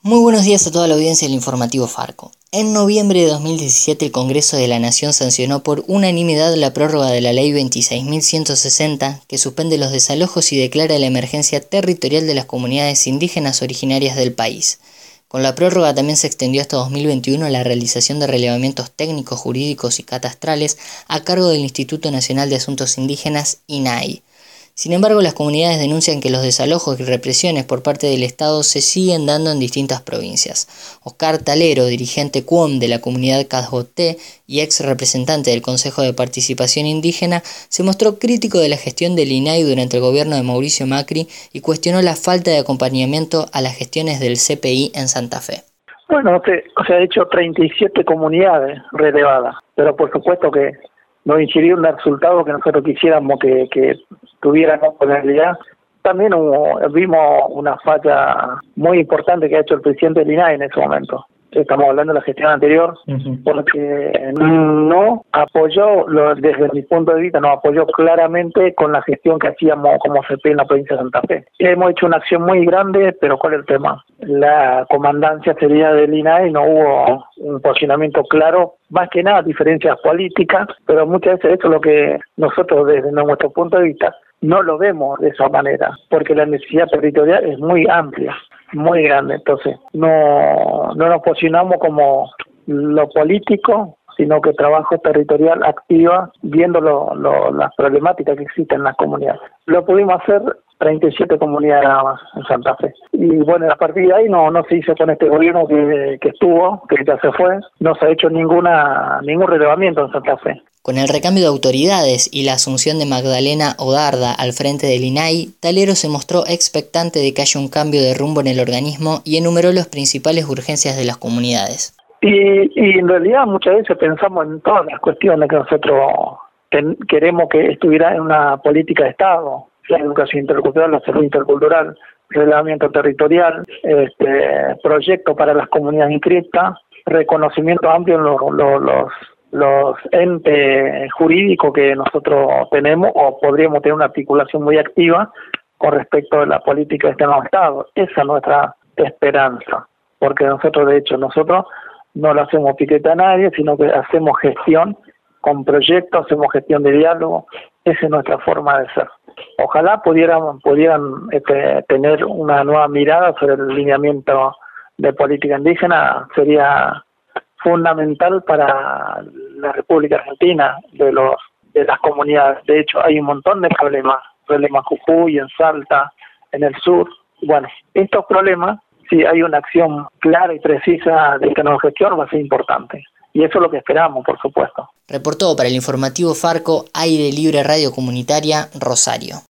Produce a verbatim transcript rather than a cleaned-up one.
Muy buenos días a toda la audiencia del informativo Farco. En noviembre de dos mil diecisiete el Congreso de la Nación sancionó por unanimidad la prórroga de la Ley veintiséis mil ciento sesenta que suspende los desalojos y declara la emergencia territorial de las comunidades indígenas originarias del país. Con la prórroga también se extendió hasta dos mil veintiuno la realización de relevamientos técnicos, jurídicos y catastrales a cargo del Instituto Nacional de Asuntos Indígenas, I N A I. Sin embargo, las comunidades denuncian que los desalojos y represiones por parte del Estado se siguen dando en distintas provincias. Oscar Talero, dirigente C U O M de la comunidad Casboté y ex representante del Consejo de Participación Indígena, se mostró crítico de la gestión del I N A I durante el gobierno de Mauricio Macri y cuestionó la falta de acompañamiento a las gestiones del C P I en Santa Fe. Bueno, se, se ha hecho treinta y siete comunidades relevadas, pero por supuesto que no incidió en el resultado que nosotros quisiéramos que, que tuviéramos con realidad. También hubo, vimos una falla muy importante que ha hecho el presidente del I N A I en ese momento. Estamos hablando de la gestión anterior, uh-huh. porque no apoyó, lo, desde mi punto de vista, no apoyó claramente con la gestión que hacíamos como C P I en la provincia de Santa Fe. Hemos hecho una acción muy grande, pero ¿cuál es el tema? La comandancia sería del I N A I, no hubo un posicionamiento claro, más que nada diferencias políticas, pero muchas veces eso es lo que nosotros desde nuestro punto de vista no lo vemos de esa manera, porque la necesidad territorial es muy amplia, muy grande. Entonces no, no nos posicionamos como lo político, sino que trabajo territorial activa, viendo lo, lo, las problemáticas que existen en las comunidades. Lo pudimos hacer treinta y siete comunidades nada más en Santa Fe. Y bueno, a partir de ahí no, no se hizo con este gobierno que, que estuvo, que ya se fue, no se ha hecho ninguna ningún relevamiento en Santa Fe. Con el recambio de autoridades y la asunción de Magdalena Odarda al frente del I N A I, Talero se mostró expectante de que haya un cambio de rumbo en el organismo y enumeró las principales urgencias de las comunidades. Y, y en realidad muchas veces pensamos en todas las cuestiones que nosotros ten, queremos que estuviera en una política de Estado, la educación intercultural, la salud intercultural, reglamento territorial, este, proyecto para las comunidades inscritas, reconocimiento amplio en los, los, los los entes jurídicos que nosotros tenemos, o podríamos tener una articulación muy activa con respecto a la política de este nuevo Estado. Esa es nuestra esperanza, porque nosotros, de hecho, nosotros no le hacemos piquete a nadie, sino que hacemos gestión con proyectos, hacemos gestión de diálogo. Esa es nuestra forma de ser. Ojalá pudieran, pudieran este, tener una nueva mirada sobre el lineamiento de política indígena. Sería fundamental para la República Argentina, de los de las comunidades. De hecho, hay un montón de problemas, problemas Jujuy, en Salta, en el sur. Bueno, estos problemas, si hay una acción clara y precisa de que nos gestión, va a ser importante. Y eso es lo que esperamos, por supuesto. Reportó para el informativo Farco, Aire Libre Radio Comunitaria, Rosario.